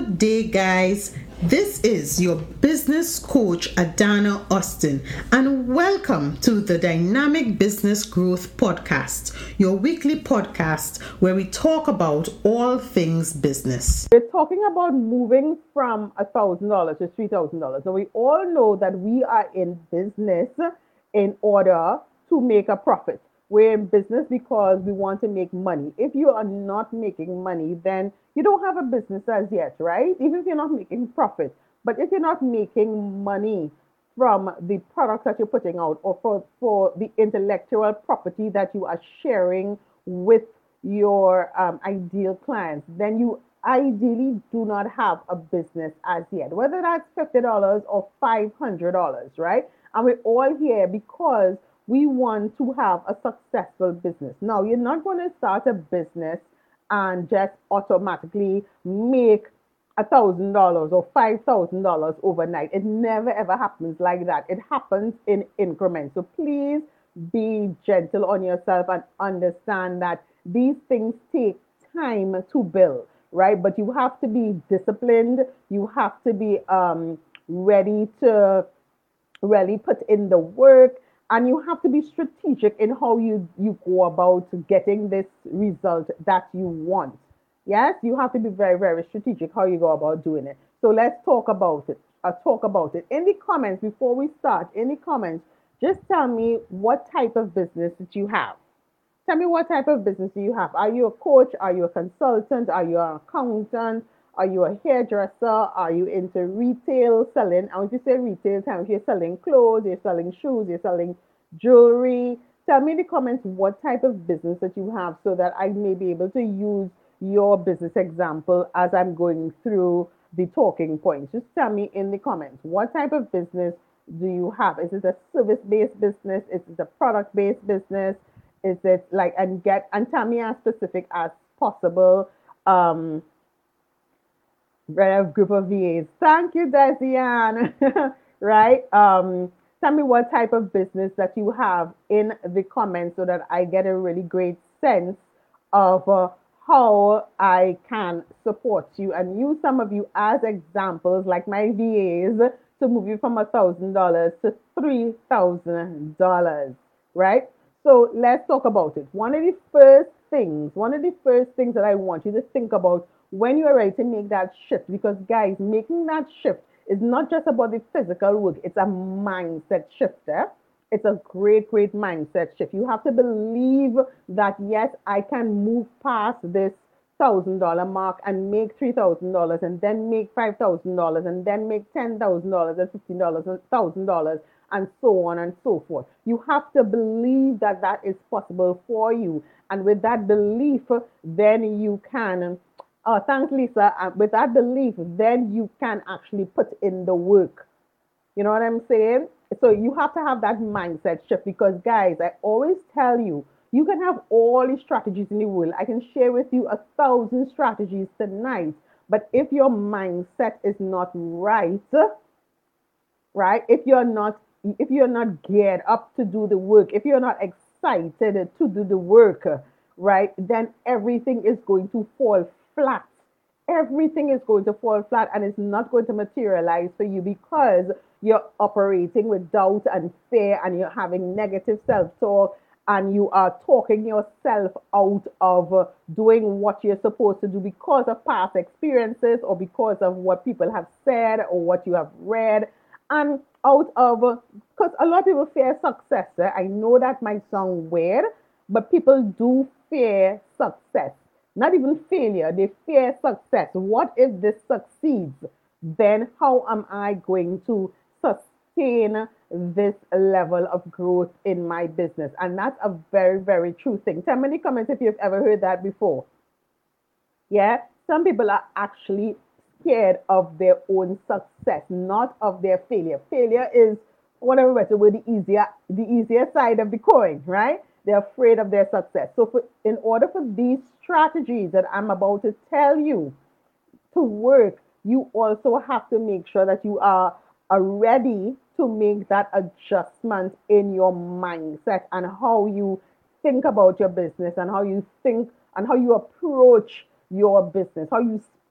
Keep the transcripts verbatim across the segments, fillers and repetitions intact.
Good day, guys. This is your business coach, Adana Austin, and welcome to the Dynamic Business Growth Podcast, your weekly podcast where we talk about all things business. We're talking about moving from one thousand dollars to three thousand dollars. So we all know that we are in business in order to make a profit. We're in business because we want to make money. If you are not making money, then you don't have a business as yet, right? Even if you're not making profit. But if you're not making money from the products that you're putting out or for, for the intellectual property that you are sharing with your um, ideal clients, then you ideally do not have a business as yet, whether that's fifty dollars or five hundred dollars, right? And we're all here because we want to have a successful business. Now, you're not going to start a business and just automatically make a thousand dollars or five thousand dollars overnight. It never ever happens like that. It happens in increments. So please be gentle on yourself and understand that these things take time to build, right? But you have to be disciplined. You have to be um, ready to really put in the work. And you have to be strategic in how you, you go about getting this result that you want. Yes, you have to be very, very strategic how you go about doing it. So let's talk about it. I'll talk about it. In the comments, before we start, in the comments, just tell me what type of business that you have. Tell me what type of business do you have. Are you a coach? Are you a consultant? Are you an accountant? Are you a hairdresser? Are you into retail selling? And when you say retail, tell me if you're selling clothes, you're selling shoes, you're selling jewelry. Tell me in the comments what type of business that you have so that I may be able to use your business example as I'm going through the talking points. Just tell me in the comments what type of business do you have? Is it a service-based business? Is it a product-based business? Is it like, and get, and tell me as specific as possible. Um, A group of V As. Thank you, Desian. Right? Um, tell me what type of business that you have in the comments so that I get a really great sense of uh, how I can support you and use some of you as examples, like my V As, to move you from one thousand dollars to three thousand dollars. Right? So let's talk about it. One of the first things, one of the first things that I want you to think about when you are ready to make that shift, because guys, making that shift is not just about the physical work, it's a mindset shift. Eh? It's a great, great mindset shift. You have to believe that, yes, I can move past this one thousand dollars mark and make three thousand dollars and then make five thousand dollars and then make ten thousand dollars and fifteen thousand dollars and one thousand dollars and so on and so forth. You have to believe that that is possible for you. And with that belief, then you can Oh, thanks, Lisa. Uh, with that belief, then you can actually put in the work. You know what I'm saying? So you have to have that mindset shift because, guys, I always tell you, you can have all the strategies in the world. I can share with you a thousand strategies tonight. But if your mindset is not right, right? If you're not, if you're not geared up to do the work, if you're not excited to do the work, right, then everything is going to fall flat. Everything is going to fall flat and it's not going to materialize for you because you're operating with doubt and fear and you're having negative self-talk and you are talking yourself out of uh, doing what you're supposed to do because of past experiences or because of what people have said or what you have read and out of, because a lot of people fear success. Eh? I know that might sound weird, but people do fear success. Not even failure, they fear success. What if this succeeds? Then how am I going to sustain this level of growth in my business? And that's a very, very true thing. Tell me in the comments if you've ever heard that before. Yeah, some people are actually scared of their own success, not of their failure. Failure is, whatever better word, the easier, the easier side of the coin, right? They're afraid of their success. So for, in order for these strategies that I'm about to tell you to work, you also have to make sure that you are, are ready to make that adjustment in your mindset and how you think about your business and how you think and how you approach your business, how you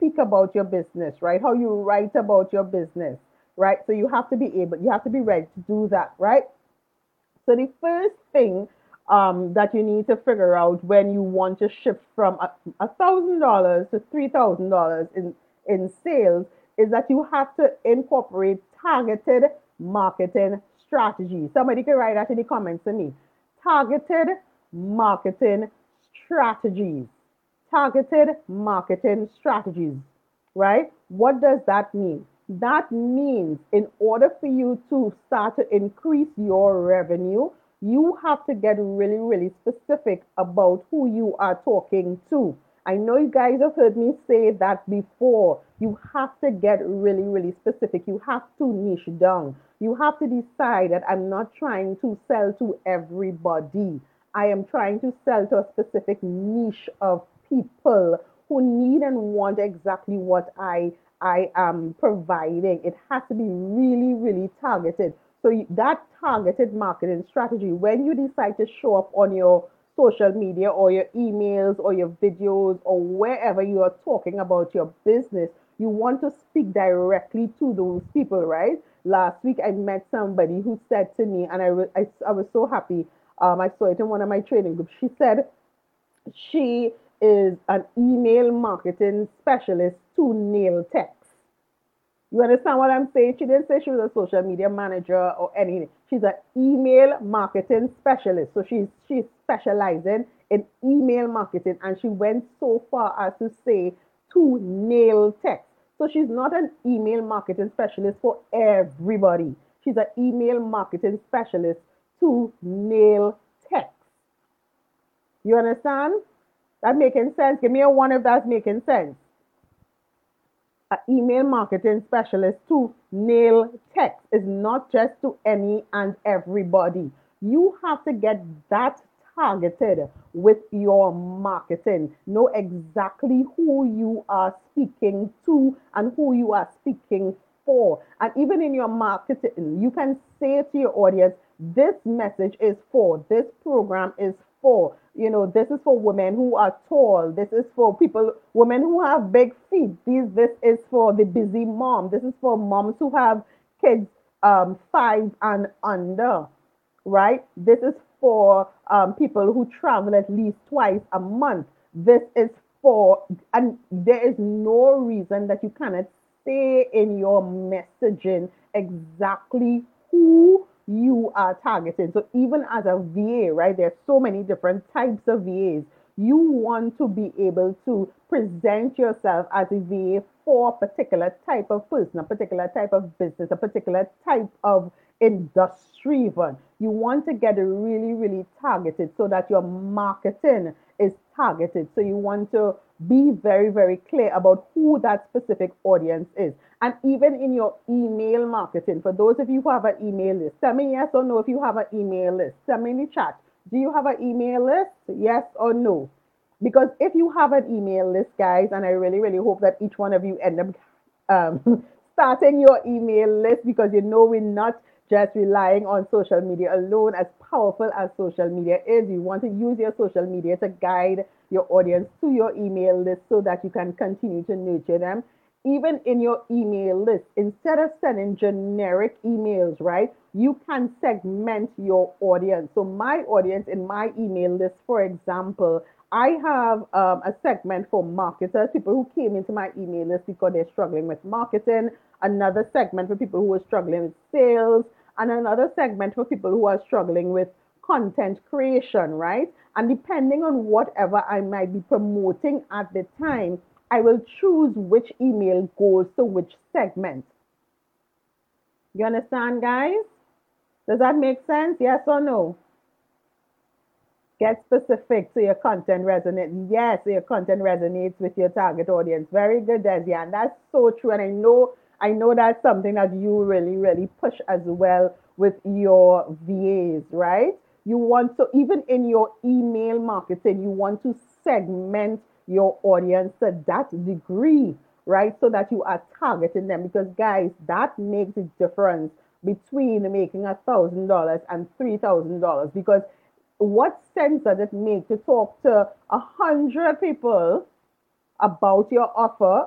speak about your business, right? How you write about your business, right? So you have to be able, you have to be ready to do that, right? So the first thing um, that you need to figure out when you want to shift from a a thousand dollars to three thousand dollars in in sales is that you have to incorporate targeted marketing strategies. Somebody can write that in the comments to me. Targeted marketing strategies. Targeted marketing strategies, right? What does that mean? That means in order for you to start to increase your revenue, you have to get really, really specific about who you are talking to. I know you guys have heard me say that before. You have to get really, really specific. You have to niche down. You have to decide that I'm not trying to sell to everybody. I am trying to sell to a specific niche of people who need and want exactly what I I am providing. It has to be really, really targeted. So that targeted marketing strategy, when you decide to show up on your social media or your emails or your videos or wherever you are talking about your business, you want to speak directly to those people, right? Last week I met somebody who said to me, and I, I, I was so happy. Um, I saw it in one of my training groups. She said she is an email marketing specialist to nail text. You understand what I'm saying? She didn't say she was a social media manager or anything. She's an email marketing specialist. So she's she's specializing in email marketing, and she went so far as to say to nail text. So she's not an email marketing specialist for everybody. She's an email marketing specialist to nail text. You understand? That making sense? Give me a one if that's making sense. An email marketing specialist to nail text is not just to any and everybody. You have to get that targeted with your marketing. Know exactly who you are speaking to and who you are speaking for. And even in your marketing, you can say to your audience, this message is for, this program is for, you know, this is for women who are tall. This is for people, women who have big feet. These, this is for the busy mom. This is for moms who have kids um, five and under, right? This is for um, people who travel at least twice a month. This is for, and there is no reason that you cannot say in your messaging exactly who you are targeting. So even as a V A, right, there's so many different types of V As. You want to be able to present yourself as a V A for a particular type of person, a particular type of business, a particular type of industry even. You want to get really, really targeted so that your marketing is targeted. So you want to be very, very clear about who that specific audience is. And even in your email marketing, for those of you who have an email list, tell me yes or no if you have an email list. Tell me in the chat. Do you have an email list? Yes or no? Because if you have an email list, guys, and I really, really hope that each one of you end up um, starting your email list, because you know we're not just relying on social media alone. As powerful as social media is, you want to use your social media to guide your audience to your email list so that you can continue to nurture them. Even in your email list, instead of sending generic emails, right, you can segment your audience. So my audience in my email list, for example, I have um, a segment for marketers, people who came into my email list because they're struggling with marketing, another segment for people who are struggling with sales, and another segment for people who are struggling with content creation, right? And depending on whatever I might be promoting at the time, I will choose which email goes to which segment. You understand, guys? Does that make sense? Yes or no? Get specific so your content resonates. Yes, so your content resonates with your target audience. Very good, Desi. And that's so true. And I know, I know that's something that you really, really push as well with your V As, right? You want to, even in your email marketing, you want to segment your audience to that degree, right? So that you are targeting them, because guys, that makes a difference between making a thousand dollars and three thousand dollars. Because what sense does it make to talk to a hundred people about your offer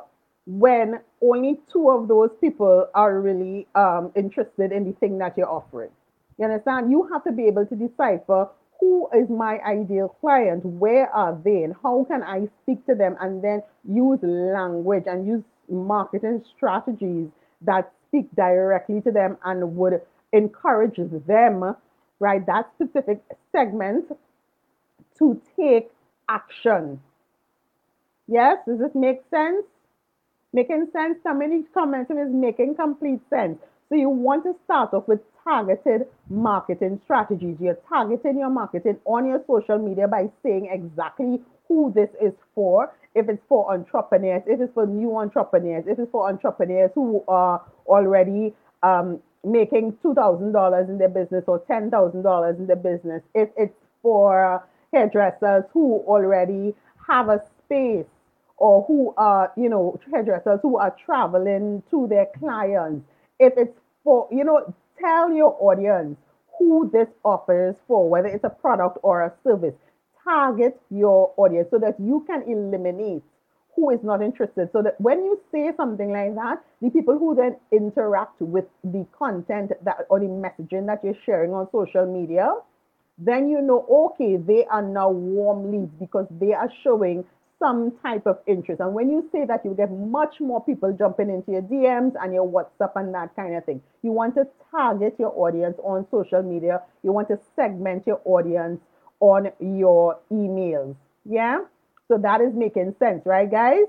when only two of those people are really um, interested in the thing that you're offering. You understand? You have to be able to decipher who is my ideal client, where are they, and how can I speak to them, and then use language and use marketing strategies that speak directly to them and would encourage them, right, that specific segment to take action. Yes, does this make sense? Making sense? Somebody commenting is making complete sense. So you want to start off with targeted marketing strategies. You're targeting your marketing on your social media by saying exactly who this is for. If it's for entrepreneurs, if it's for new entrepreneurs, if it's for entrepreneurs who are already um, making two thousand dollars in their business or ten thousand dollars in their business, if it's for hairdressers who already have a space, or who are, you know, hairdressers who are traveling to their clients. If it's for, you know, tell your audience who this offer is for, whether it's a product or a service. Target your audience so that you can eliminate who is not interested. So that when you say something like that, the people who then interact with the content that or the messaging that you're sharing on social media, then you know, okay, they are now warm leads because they are showing some type of interest. And when you say that, you get much more people jumping into your D Ms and your WhatsApp and that kind of thing. You want to target your audience on social media. You want to segment your audience on your emails. Yeah? So that is making sense, right, guys?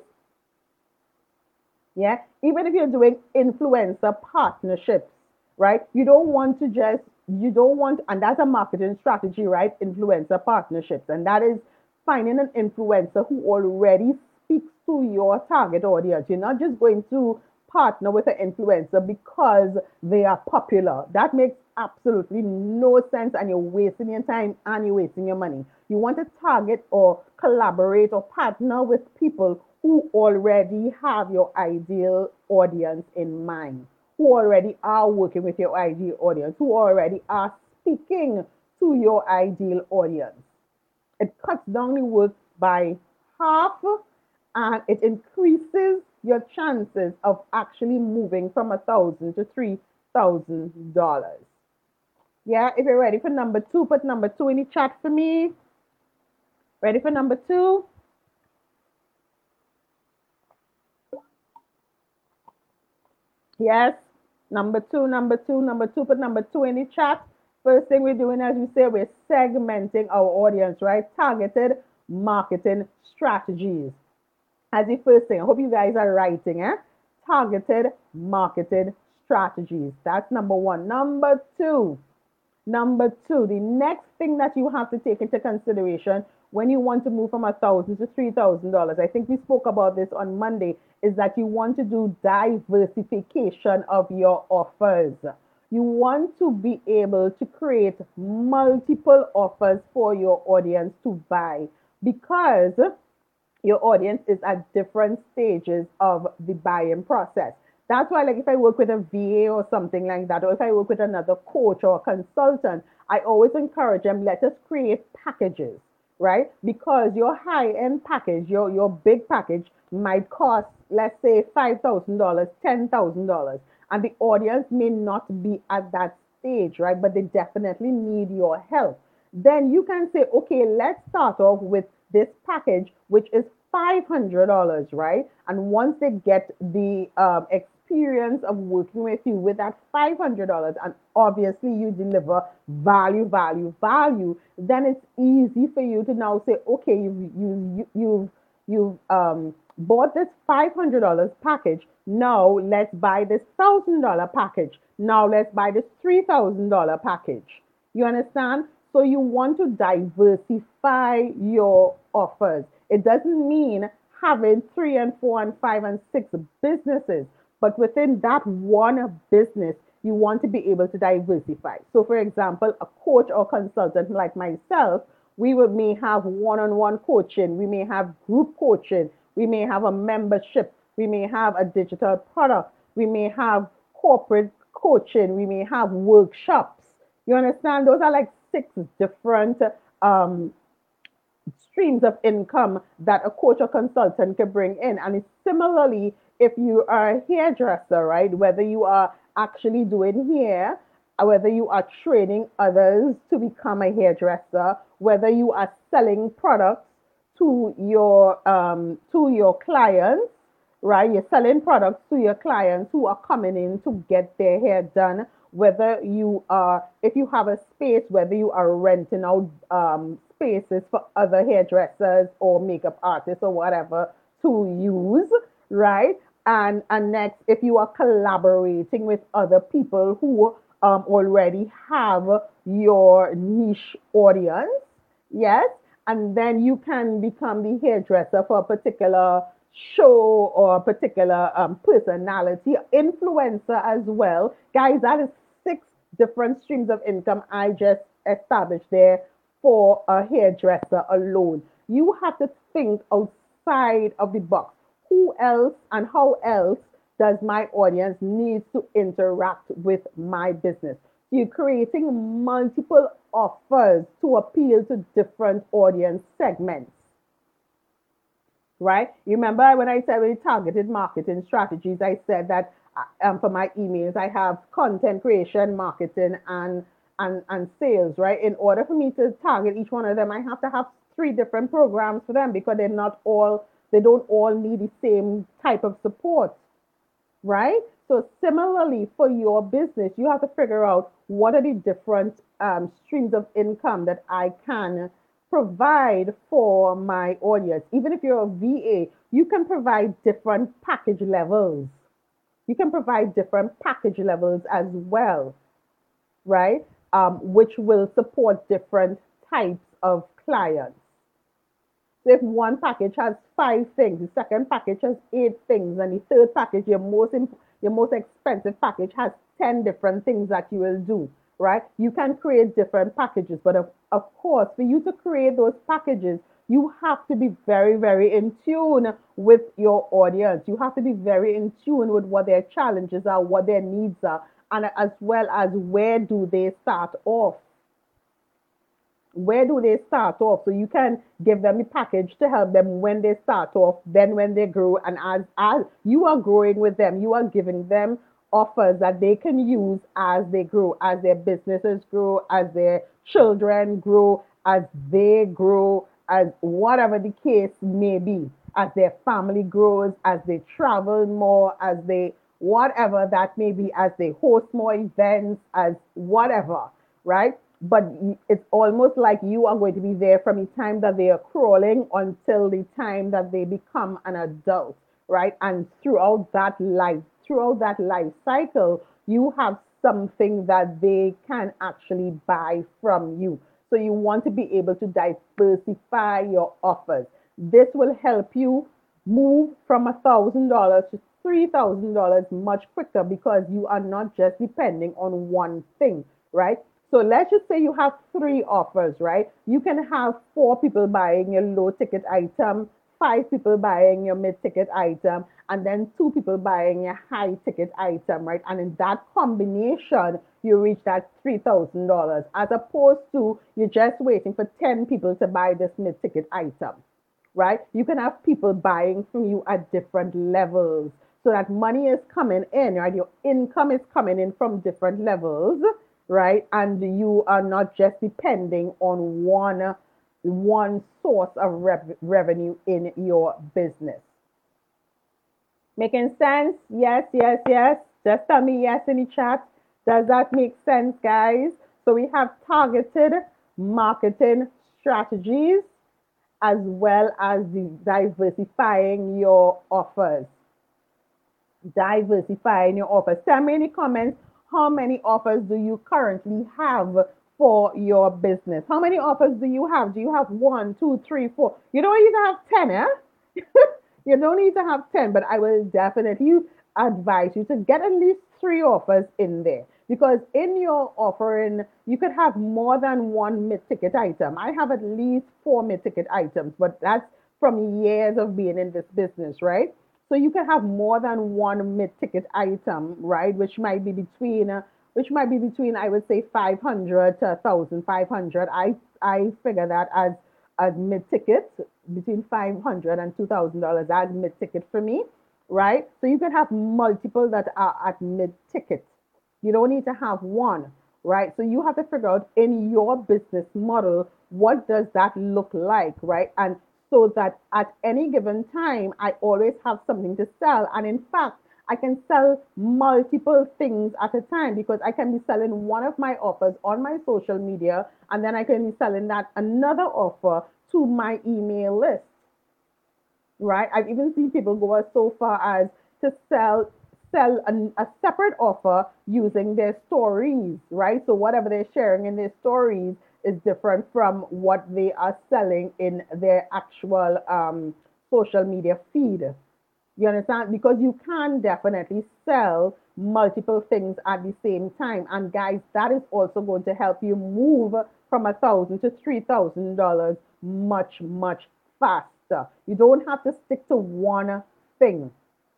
Yeah? Even if you're doing influencer partnerships, right? You don't want to just, you don't want, and that's a marketing strategy, right? Influencer partnerships. And that is finding an influencer who already speaks to your target audience. You're not just going to partner with an influencer because they are popular. That makes absolutely no sense, and you're wasting your time and you're wasting your money. You want to target or collaborate or partner with people who already have your ideal audience in mind, who already are working with your ideal audience, who already are speaking to your ideal audience. It cuts down the work by half, and it increases your chances of actually moving from a thousand to three thousand dollars. Yeah, if you're ready for number two, put number two in the chat for me. Ready for number two? Yes, number two, number two, number two, put number two in the chat. First thing we're doing, as we say, we're segmenting our audience, right? Targeted marketing strategies. As the first thing, I hope you guys are writing, eh? Targeted marketing strategies. That's number one. Number two, number two, the next thing that you have to take into consideration when you want to move from a thousand to three thousand dollars, I think we spoke about this on Monday, is that you want to do diversification of your offers. You want to be able to create multiple offers for your audience to buy, because your audience is at different stages of the buying process. That's why, like, if I work with a V A or something like that, or if I work with another coach or consultant, I always encourage them, let us create packages, right? Because your high-end package, your, your big package might cost, let's say, five thousand dollars, ten thousand dollars. And the audience may not be at that stage, right? But they definitely need your help. Then you can say, okay, let's start off with this package, which is five hundred dollars, right? And once they get the um, experience of working with you with that five hundred dollars, and obviously you deliver value, value, value, then it's easy for you to now say, okay, you've, you, you, you've, you've um, bought this five hundred dollars package. Now let's buy this one thousand dollars package. Now let's buy this three thousand dollars package. You understand? So you want to diversify your offers. It doesn't mean having three and four and five and six businesses, but within that one business, you want to be able to diversify. So for example, a coach or consultant like myself, we would, may have one-on-one coaching, we may have group coaching, we may have a membership, we may have a digital product, we may have corporate coaching, we may have workshops. You understand? Those are like six different um, streams of income that a coach or consultant can bring in. And it's similarly, if you are a hairdresser, right, whether you are actually doing hair, uh, whether you are training others to become a hairdresser, whether you are selling products to your um, to your clients, right? You're selling products to your clients who are coming in to get their hair done. Whether you are, if you have a space, whether you are renting out um, spaces for other hairdressers or makeup artists or whatever to use, right? And and next, if you are collaborating with other people who um, already have your niche audience, yes, and then you can become the hairdresser for a particular show or a particular um, personality, influencer as well. Guys, that is six different streams of income I just established there for a hairdresser alone. You have to think outside of the box. Who else and how else does my audience need to interact with my business? You're creating multiple offers to appeal to different audience segments, right? You remember when I said with targeted marketing strategies, I said that uh, um, for my emails, I have content creation, marketing, and, and, and sales, right? In order for me to target each one of them, I have to have three different programs for them because they're not all, they don't all need the same type of support, right? So similarly for your business, you have to figure out what are the different um, streams of income that I can provide for my audience. Even if you're a V A, you can provide different package levels. You can provide different package levels as well, right? Um, which will support different types of clients. So if one package has five things, the second package has eight things, and the third package, your most imp- your most expensive package, has ten different things that you will do, right? You can create different packages, but of, of course, for you to create those packages, you have to be very, very in tune with your audience. You have to be very in tune with what their challenges are, what their needs are, and as well as where do they start off. Where do they start off? So you can give them a package to help them when they start off, then when they grow, and as, as you are growing with them, you are giving them offers that they can use as they grow, as their businesses grow, as their children grow, as they grow, as whatever the case may be, as their family grows, as they travel more, as they, whatever that may be, as they host more events, as whatever, right? But it's almost like you are going to be there from the time that they are crawling until the time that they become an adult, right? And throughout that life, throughout that life cycle, you have something that they can actually buy from you. So you want to be able to diversify your offers. This will help you move from one thousand dollars to three thousand dollars much quicker because you are not just depending on one thing, right? So let's just say you have three offers, right? You can have four people buying your low ticket item, five people buying your mid ticket item, and then two people buying your high ticket item, right? And in that combination, you reach that three thousand dollars as opposed to you're just waiting for ten people to buy this mid ticket item, right? You can have people buying from you at different levels so that money is coming in, right? Your income is coming in from different levels, right? And you are not just depending on one, one source of rev- revenue in your business. Making sense? Yes, yes, yes. Just tell me yes in the chat. Does that make sense, guys? So we have targeted marketing strategies as well as the diversifying your offers. Diversifying your offers. Tell me in the comments, how many offers do you currently have for your business? How many offers do you have? Do you have one, two, three, four? You don't need to have ten, eh? You don't need to have ten, but I will definitely advise you to get at least three offers in there. Because in your offering, you could have more than one mid-ticket item. I have at least four mid-ticket items, but that's from years of being in this business, right? So you can have more than one mid-ticket item, right? Which might be between, uh, which might be between, I would say, five hundred to one thousand five hundred. I I figure that as as mid-ticket, between five hundred and two thousand dollars as mid-ticket for me. right? So you can have multiple that are at mid ticket. You don't need to have one, right? So you have to figure out in your business model, what does that look like, right? And so that at any given time, I always have something to sell. And in fact, I can sell multiple things at a time because I can be selling one of my offers on my social media, and then I can be selling that another offer to my email list, right? I've even seen people go as so far as to sell sell a, a separate offer using their stories, right? So whatever they're sharing in their stories is different from what they are selling in their actual um, social media feed. You understand? Because you can definitely sell multiple things at the same time. And guys, that is also going to help you move from a thousand to three thousand dollars much, much faster. You don't have to stick to one thing.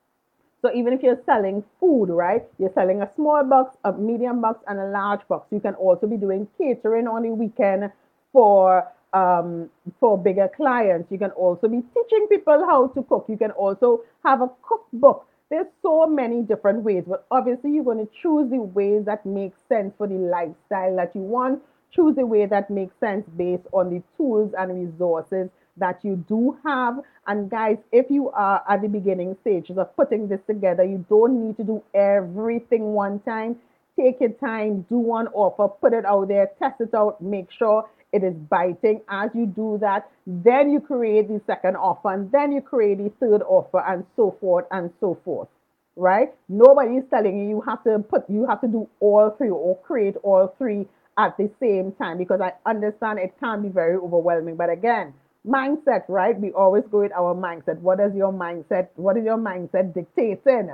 So even if you're selling food, right? You're selling a small box, a medium box, and a large box. You can also be doing catering on the weekend for um, for bigger clients. You can also be teaching people how to cook. You can also have a cookbook. There's so many different ways, but obviously you're going to choose the ways that make sense for the lifestyle that you want. Choose the way that makes sense based on the tools and resources that you do have. And guys, if you are at the beginning stages of putting this together, you don't need to do everything one time. Take your time, do one offer, put it out there, test it out, make sure it is biting. As you do that, then you create the second offer, and then you create the third offer, and so forth and so forth. Right? Nobody is telling you you have to put you have to do all three or create all three at the same time, because I understand it can be very overwhelming. But again, mindset, right? We always go with our mindset. What is your mindset? What is your mindset dictating?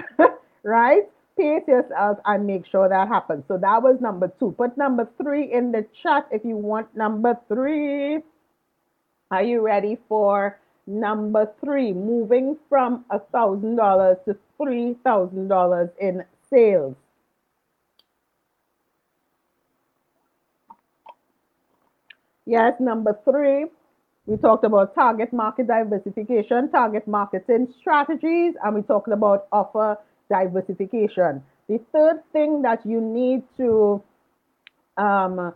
Right? Pace yourself and make sure that happens. So that was number two. Put number three in the chat if you want number three. Are you ready for number three? Moving from a thousand dollars to three thousand dollars in sales. Yes, number three. We talked about target market diversification, target marketing strategies, and we talked about offer diversification. The third thing that you need to um,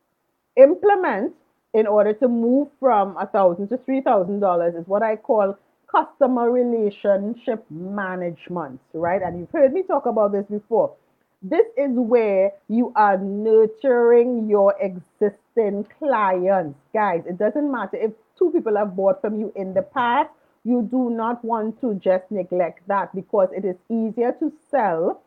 implement in order to move from a thousand to three thousand dollars is what I call customer relationship management, right? And you've heard me talk about this before. This is where you are nurturing your existing clients. Guys, it doesn't matter if two people have bought from you in the past, you do not want to just neglect that, because it is easier to sell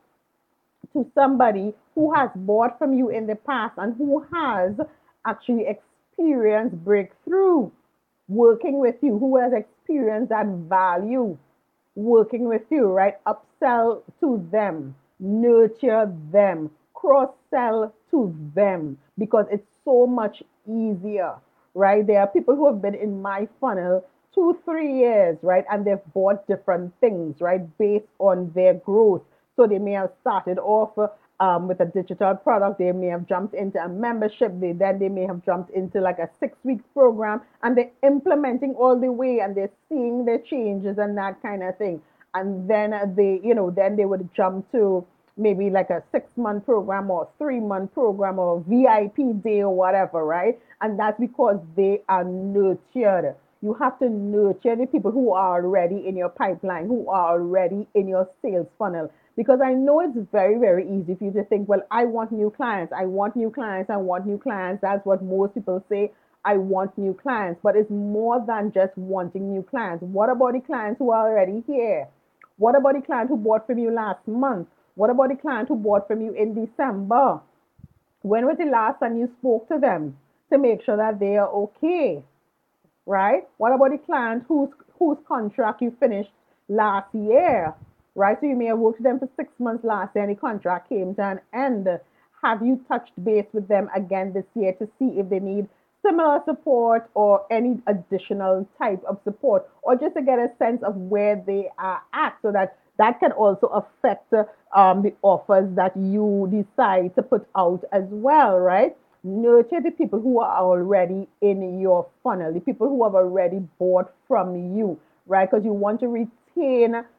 to somebody who has bought from you in the past and who has actually experienced breakthrough working with you, who has experienced that value working with you, right? Upsell to them, nurture them, cross sell to them, because it's so much easier, right? There are people who have been in my funnel two, three years, right? And they've bought different things, right? Based on their growth. So they may have started off um, with a digital product. They may have jumped into a membership. They, then they may have jumped into like a six week program, and they're implementing all the way, and they're seeing their changes and that kind of thing. And then they, you know, then they would jump to maybe like a six month program or three month program or V I P day or whatever, right? And that's because they are nurtured. You have to nurture the people who are already in your pipeline, who are already in your sales funnel. Because I know it's very, very easy for you to think, well, I want new clients. I want new clients. I want new clients. That's what most people say. I want new clients. But it's more than just wanting new clients. What about the clients who are already here? What about the client who bought from you last month? What about the client who bought from you in December? When was the last time you spoke to them to make sure that they are okay? Right? What about the client whose whose contract you finished last year? Right? So you may have worked with them for six months last year and the contract came to an end. Have you touched base with them again this year to see if they need similar support or any additional type of support, or just to get a sense of where they are at, so that that can also affect um, the offers that you decide to put out as well, right? Nurture the people who are already in your funnel, the people who have already bought from you, right? Because you want to retain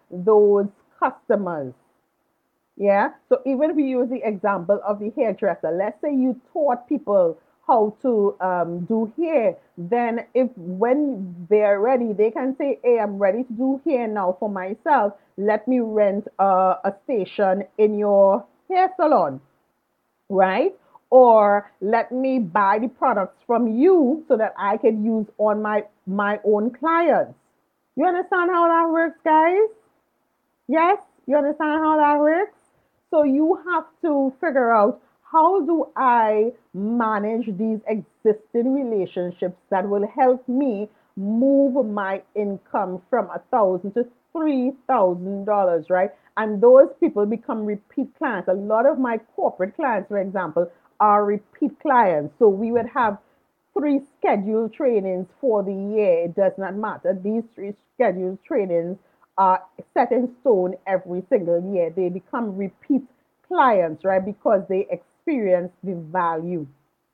those customers. Yeah. So even if we use the example of the hairdresser, let's say you taught people how to um, do hair, then if when they're ready, they can say, hey, I'm ready to do hair now for myself. Let me rent a, a station in your hair salon, right? Or let me buy the products from you so that I can use on my my own clients. You understand how that works, guys? Yes, you understand how that works? So you have to figure out, how do I manage these existing relationships that will help me move my income from a thousand to three thousand dollars, right? And those people become repeat clients. A lot of my corporate clients, for example, are repeat clients. So we would have three scheduled trainings for the year. It does not matter. These three scheduled trainings are set in stone every single year. They become repeat clients, right? Because they experience the value.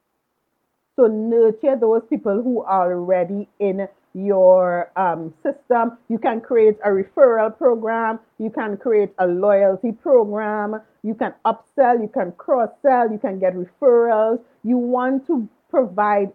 So nurture those people who are already in your um, system. You can create a referral program. You can create a loyalty program. You can upsell. You can cross sell. You can get referrals. You want to provide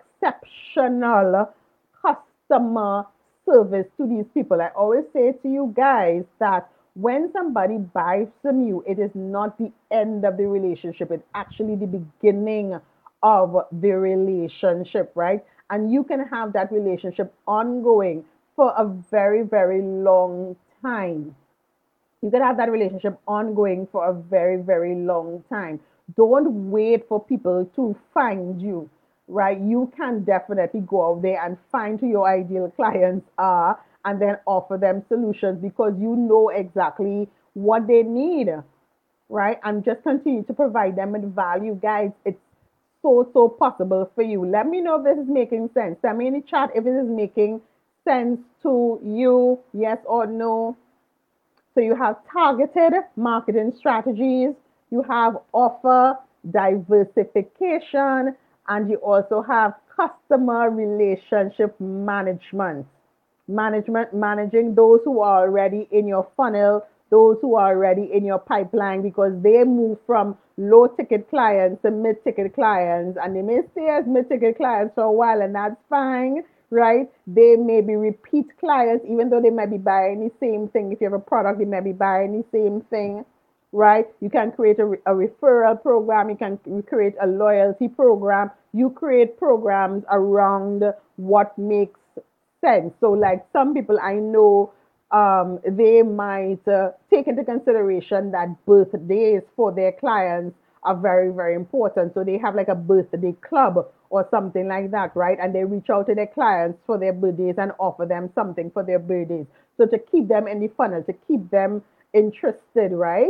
exceptional customer service to these people. I always say to you guys that when somebody buys from you, it is not the end of the relationship. It's actually the beginning of the relationship, right? And you can have that relationship ongoing for a very, very long time. You can have that relationship ongoing for a very, very long time. Don't wait for people to find you, right? You can definitely go out there and find who your ideal clients are and then offer them solutions because you know exactly what they need, right? And just continue to provide them with value, guys. It's so, so possible for you. Let me know if this is making sense. Tell me in the chat if it is making sense to you, yes or no. So you have targeted marketing strategies, you have offer diversification, and you also have customer relationship management. Management, managing those who are already in your funnel, those who are already in your pipeline, because they move from low ticket clients to mid ticket clients, and they may stay as mid ticket clients for a while, and that's fine, right? They may be repeat clients, even though they might be buying the same thing. If you have a product, they might be buying the same thing, right? You can create a, a referral program. You can create a loyalty program. You create programs around what makes sense. So like some people I know, um, they might uh, take into consideration that birthdays for their clients are very, very important. So they have like a birthday club or something like that, right? And they reach out to their clients for their birthdays and offer them something for their birthdays. So to keep them in the funnel, to keep them interested, right?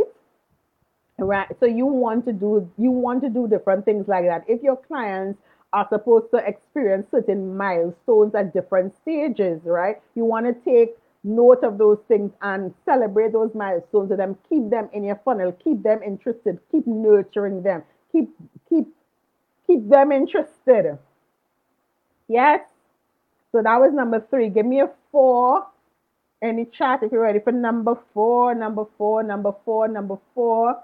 Right. So you want to do you want to do different things like that. If your clients are supposed to experience certain milestones at different stages, right? You want to take note of those things and celebrate those milestones with them. Keep them in your funnel. Keep them interested. Keep nurturing them. Keep keep keep them interested. Yes. So that was number three. Give me a four in the chat if you're ready for number four. Number four. Number four. Number four.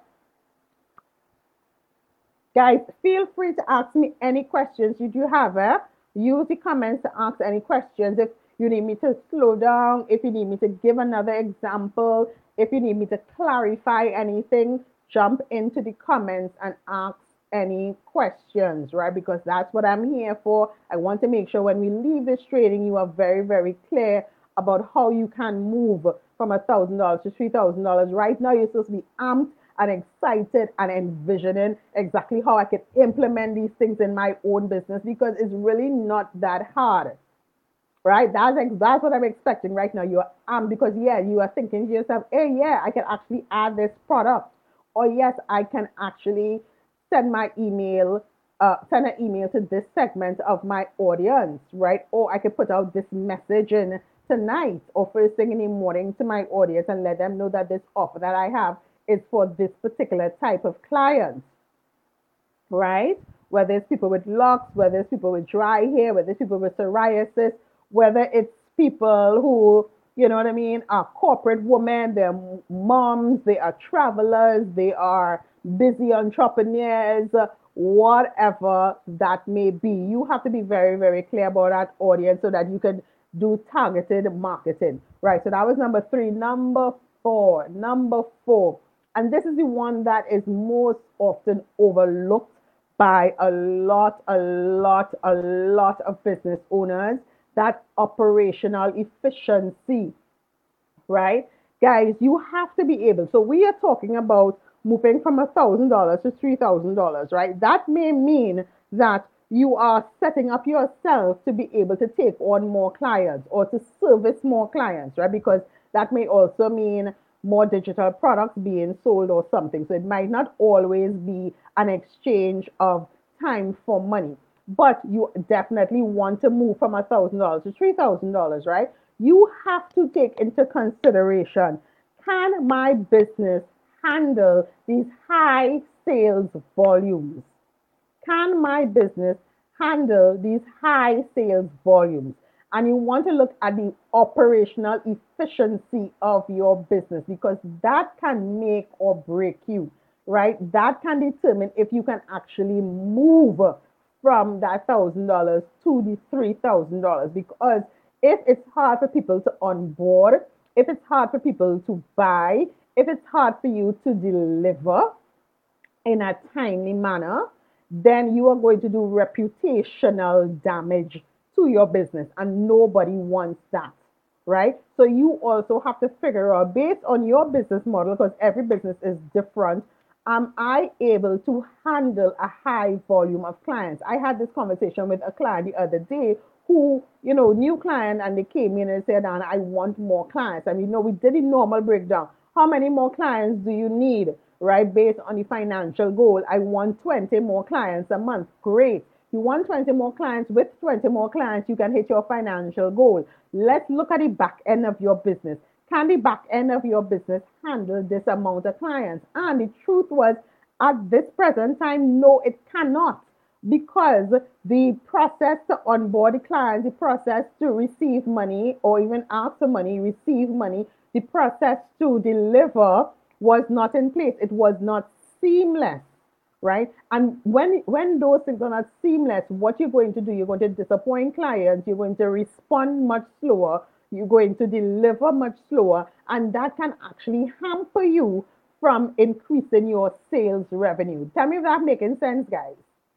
Guys, feel free to ask me any questions you do have. Eh? Use the comments to ask any questions. If you need me to slow down, if you need me to give another example, if you need me to clarify anything, jump into the comments and ask any questions, right? Because that's what I'm here for. I want to make sure when we leave this training, you are very, very clear about how you can move from one thousand dollars to three thousand dollars. Right now, you're supposed to be amped and excited and envisioning exactly how I can implement these things in my own business, because it's really not that hard, right? That's that's what I'm expecting right now. You're um because yeah, you are thinking to yourself, hey, yeah, I can actually add this product, or yes, I can actually send my email, uh, send an email to this segment of my audience, right? Or I could put out this message in tonight or first thing in the morning to my audience and let them know that this offer that I have is for this particular type of client, right? Whether it's people with locks, whether it's people with dry hair, whether it's people with psoriasis, whether it's people who you know what I mean, are corporate women, they're moms, they are travelers, they are busy entrepreneurs, whatever that may be. You have to be very, very clear about that audience so that you can do targeted marketing. Right. So that was number three. Number four. Number four. And this is the one that is most often overlooked by a lot, a lot, a lot of business owners, that operational efficiency, right? Guys, you have to be able. So we are talking about moving from a thousand dollars to three thousand dollars, right? That may mean that you are setting up yourself to be able to take on more clients or to service more clients, right? Because that may also mean more digital products being sold or something. So it might not always be an exchange of time for money, but you definitely want to move from a thousand dollars to three thousand dollars, right? You have to take into consideration, can my business handle these high sales volumes? Can my business handle these high sales volumes? And you want to look at the operational efficiency of your business, because that can make or break you, right? That can determine if you can actually move from that one thousand dollars to the three thousand dollars. Because if it's hard for people to onboard, if it's hard for people to buy, if it's hard for you to deliver in a timely manner, then you are going to do reputational damage to your business, and nobody wants that, right? So you also have to figure out, based on your business model, because every business is different, am I able to handle a high volume of clients? I had this conversation with a client the other day who, you know, new client, and they came in and said, and I want more clients. I mean, you know, we did a normal breakdown. How many more clients do you need, right? Based on the financial goal. I want twenty more clients a month. Great. You want twenty more clients. With twenty more clients, you can hit your financial goal. Let's look at the back end of your business. Can the back end of your business handle this amount of clients? And the truth was, at this present time, no, it cannot. Because the process to onboard the clients, the process to receive money or even ask for money, receive money, the process to deliver was not in place. It was not seamless, right? And when when those things are not seamless, what you're going to do, you're going to disappoint clients, you're going to respond much slower, you're going to deliver much slower, and that can actually hamper you from increasing your sales revenue. Tell me if that's making sense, guys.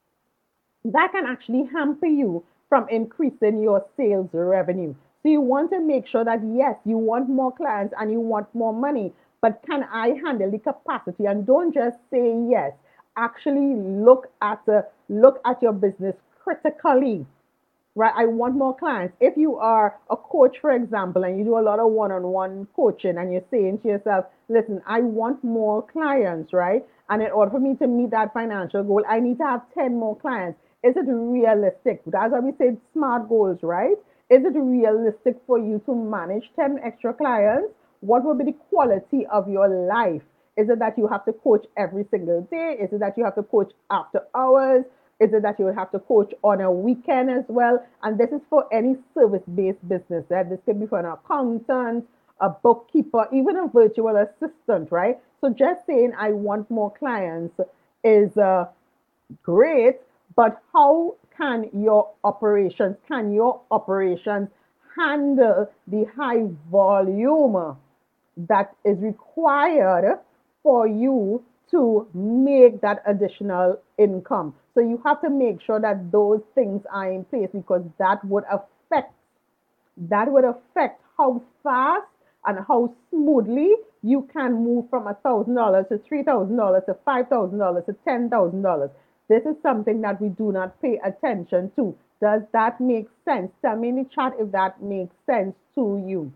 That can actually hamper you from increasing your sales revenue. So you want to make sure that, yes, you want more clients and you want more money, but can I handle the capacity? And don't just say yes. Actually look at uh, look at your business critically, right? I want more clients. If you are a coach, for example, and you do a lot of one-on-one coaching, and you're saying to yourself, listen, I want more clients, right? And in order for me to meet that financial goal, I need to have ten more clients. Is it realistic? That's why we say SMART goals, right? Is it realistic for you to manage ten extra clients? What will be the quality of your life? Is it that you have to coach every single day? Is it that you have to coach after hours? Is it that you have to coach on a weekend as well? And this is for any service-based business. Right? This could be for an accountant, a bookkeeper, even a virtual assistant, right? So just saying I want more clients is uh, great, but how can your operations, can your operations handle the high volume that is required for you to make that additional income? So you have to make sure that those things are in place, because that would affect that would affect how fast and how smoothly you can move from a thousand dollars to three thousand dollars to five thousand dollars to ten thousand dollars. This is something that we do not pay attention to. Does that make sense? Tell me in the chat if that makes sense to you.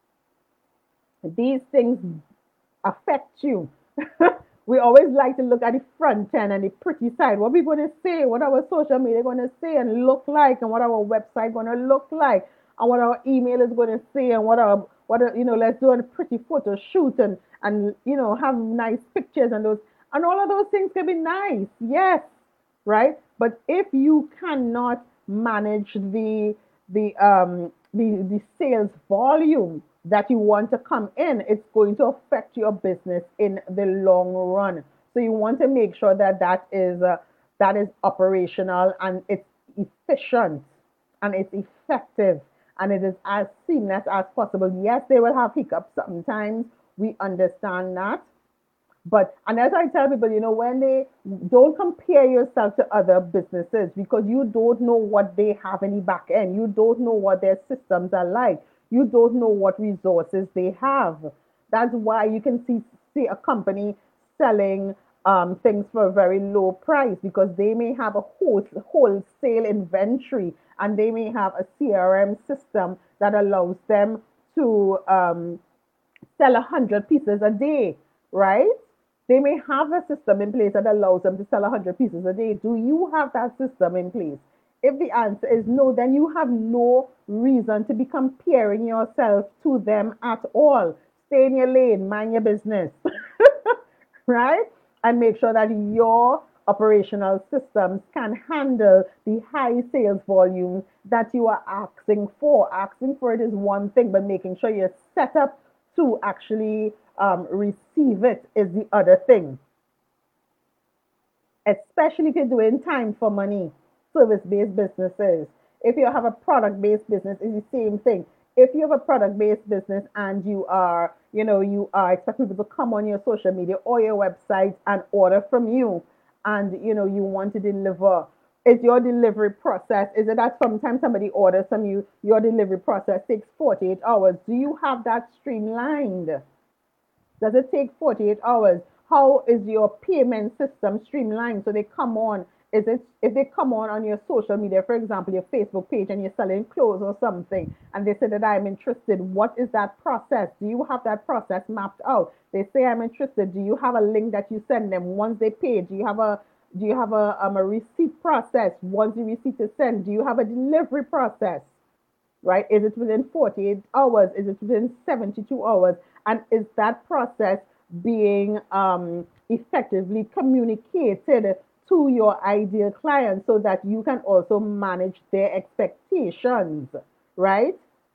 These things affect you. We always like to look at the front end and the pretty side. What we're going to say, what our social media going to say and look like, and what our website going to look like, and what our email is going to say, and what our what you know, let's do a pretty photo shoot and and you know, have nice pictures, and those and all of those things can be nice, yes, right? But if you cannot manage the the um the the sales volume, that you want to come in, it's going to affect your business in the long run. So you want to make sure that that is uh, that is operational and it's efficient and it's effective and it is as seamless as possible. Yes, they will have hiccups sometimes. We understand that. But, and as I tell people, you know, when they don't compare yourself to other businesses because you don't know what they have in the back end, you don't know what their systems are like, you don't know what resources they have. That's why you can see, see a company selling um, things for a very low price because they may have a whole, wholesale inventory and they may have a C R M system that allows them to um, sell a hundred pieces a day, right? They may have a system in place that allows them to sell a hundred pieces a day. Do you have that system in place? If the answer is no, then you have no reason to be comparing yourself to them at all. Stay in your lane, mind your business, right? And make sure that your operational systems can handle the high sales volumes that you are asking for. Asking for it is one thing, but making sure you're set up to actually um, receive it is the other thing. Especially if you're doing time for money, service-based businesses. If you have a product-based business, it's the same thing. If you have a product-based business and you are, you know, you are expecting people to come on your social media or your website and order from you, and you know you want to deliver, is your delivery process, is it that sometimes somebody orders from you, your delivery process takes forty-eight hours? Do you have that streamlined? Does it take forty-eight hours? How is your payment system streamlined so they come on? Is it if they come on on your social media, for example, your Facebook page, and you're selling clothes or something, and they say that I'm interested, what is that process? Do you have that process mapped out? They say I'm interested. Do you have a link that you send them once they pay? Do you have a do you have a um, a receipt process once the receipt is sent? Do you have a delivery process? Right? Is it within forty-eight hours? Is it within seventy-two hours? And is that process being um, effectively communicated to your ideal client so that you can also manage their expectations, right?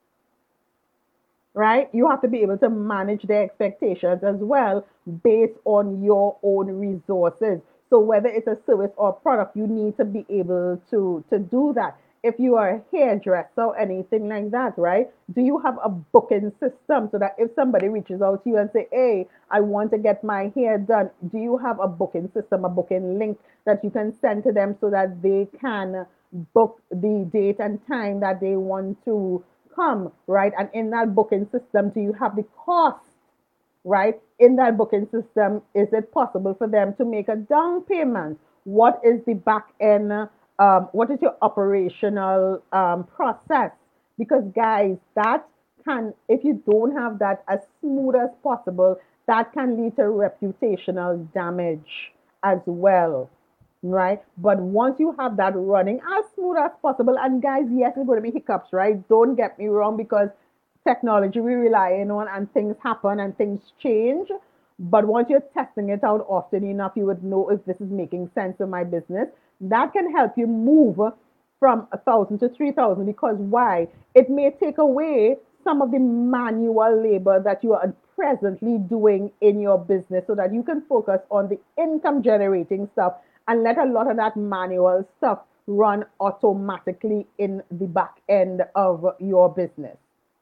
Right? You have to be able to manage their expectations as well based on your own resources. So whether it's a service or product, you need to be able to, to do that. If you are a hairdresser or anything like that, right? Do you have a booking system so that if somebody reaches out to you and say, hey, I want to get my hair done, do you have a booking system, a booking link that you can send to them so that they can book the date and time that they want to come, right? And in that booking system, do you have the cost, right? In that booking system, is it possible for them to make a down payment? What is the back end? Um, what is your operational um, process? Because guys, that can, if you don't have that as smooth as possible, that can lead to reputational damage as well, right? But once you have that running as smooth as possible, and guys, yes, there's going to be hiccups, right? Don't get me wrong, because technology we rely on and things happen and things change. But once you're testing it out often enough, you would know if this is making sense in my business. That can help you move from a thousand to three thousand, because why? It may take away some of the manual labor that you are presently doing in your business so that you can focus on the income generating stuff and let a lot of that manual stuff run automatically in the back end of your business.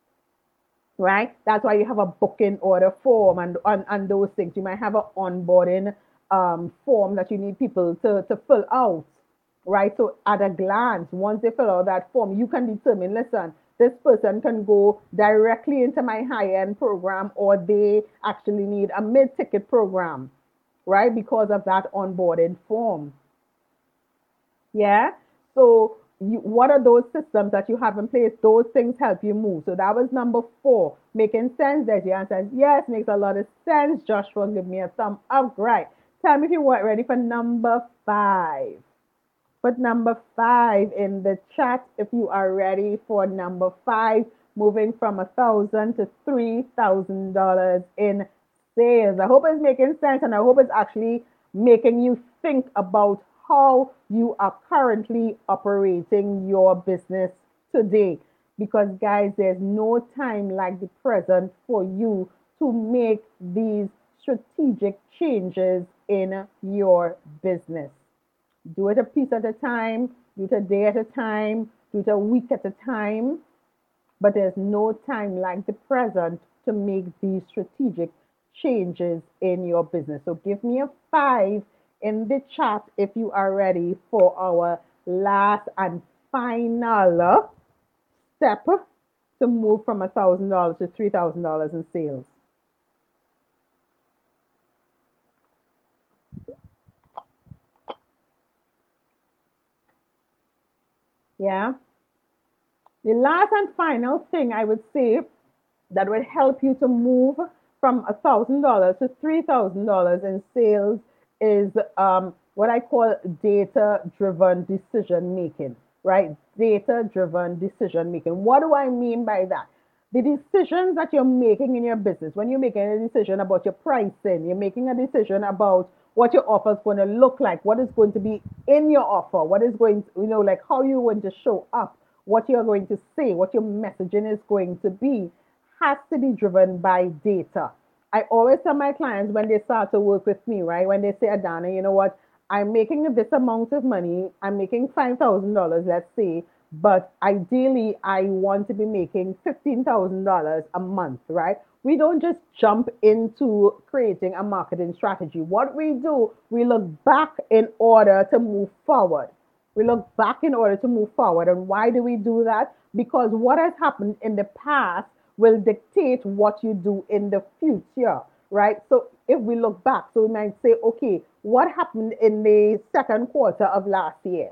Right? That's why you have a booking order form and, and, and those things. You might have an onboarding um, form that you need people to, to fill out, right? So at a glance, once they fill out that form, you can determine, listen, this person can go directly into my high-end program, or they actually need a mid-ticket program, right? Because of that onboarding form. Yeah? So you, what are those systems that you have in place? Those things help you move. So that was number four. Making sense? That your answer is yes, makes a lot of sense. Joshua, give me a thumb up. Right. Tell me if you weren't ready for number five. Put number five in the chat if you are ready for number five, moving from a thousand to three thousand dollars in sales. I hope it's making sense, and I hope it's actually making you think about how you are currently operating your business today. because, guys, there's no time like the present for you to make these strategic changes in your business. Do it a piece at a time, do it a day at a time, do it a week at a time, but there's no time like the present to make these strategic changes in your business. So give me a five in the chat if you are ready for our last and final step to move from one thousand dollars to three thousand dollars in sales. Yeah. The last and final thing I would say that would help you to move from one thousand dollars to three thousand dollars in sales is um, what I call data-driven decision making, right? Data-driven decision making. What do I mean by that? The decisions that you're making in your business, when you're making a decision about your pricing, you're making a decision about what your offer is going to look like, what is going to be in your offer, what is going to, you know, like how you're going to show up, what you're going to say, what your messaging is going to be, has to be driven by data. I always tell my clients when they start to work with me, right? When they say, Adana, you know what? I'm making this amount of money. I'm making five thousand dollars, let's say, but ideally I want to be making fifteen thousand dollars a month, right? We don't just jump into creating a marketing strategy. What we do, we look back in order to move forward. We look back in order to move forward. And why do we do that? Because what has happened in the past will dictate what you do in the future, right? So if we look back, so we might say, okay, what happened in the second quarter of last year?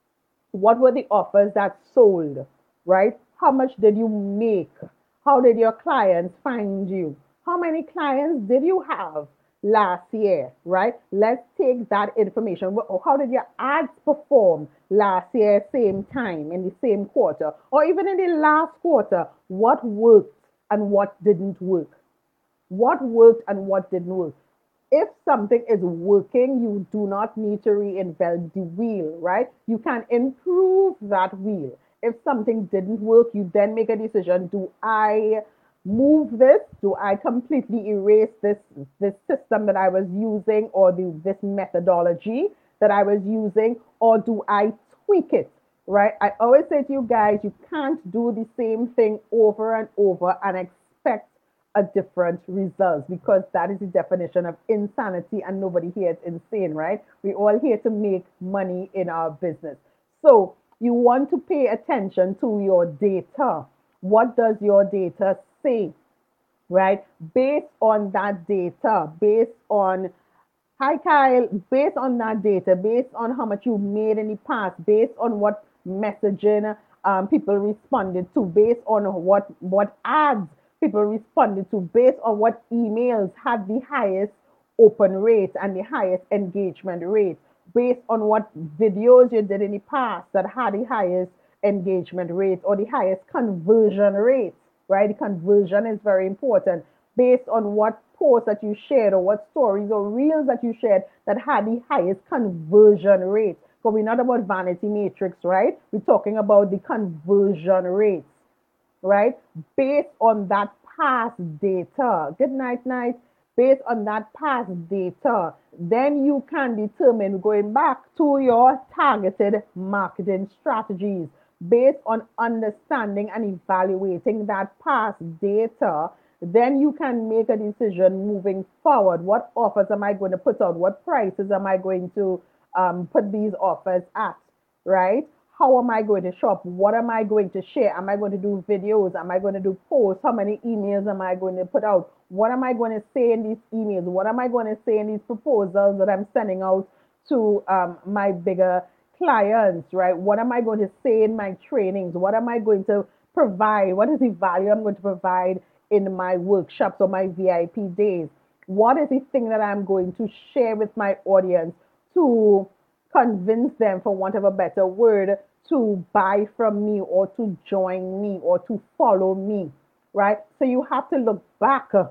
What were the offers that sold, right? How much did you make? How did your clients find you? How many clients did you have last year, right? Let's take that information. How did your ads perform last year, same time, in the same quarter, or even in the last quarter? What worked and what didn't work? What worked and what didn't work? If something is working, you do not need to reinvent the wheel, right? You can improve that wheel. If something didn't work, you then make a decision. Do I move this? Do I completely erase this, this system that I was using, or the, this methodology that I was using, or do I tweak it, right? I always say to you guys, you can't do the same thing over and over and expect a different result, because that is the definition of insanity, and nobody here is insane, right? We all here to make money in our business. So you want to pay attention to your data. What does your data say, right? Based on that data, based on, hi Kyle, based on that data, based on how much you made in the past, based on what messaging um, people responded to, based on what, what ads people responded to, based on what emails had the highest open rate and the highest engagement rate, based on what videos you did in the past that had the highest engagement rate or the highest conversion rate, right? The conversion is very important. Based on what posts that you shared or what stories or reels that you shared that had the highest conversion rate. So we're not about vanity matrix, right? We're talking about the conversion rates, right? Based on that past data, good night, night. Based on that past data, then you can determine, going back to your targeted marketing strategies. Based on understanding and evaluating that past data, then you can make a decision moving forward. What offers am I going to put out? What prices am I going to um, put these offers at, right? How am I going to shop? What am I going to share? Am I going to do videos? Am I going to do posts? How many emails am I going to put out? What am I going to say in these emails? What am I going to say in these proposals that I'm sending out to um, my bigger clients, right? What am I going to say in my trainings? What am I going to provide? What is the value I'm going to provide in my workshops or my V I P days? What is the thing that I'm going to share with my audience to convince them, for want of a better word, to buy from me or to join me or to follow me, right? So you have to look back to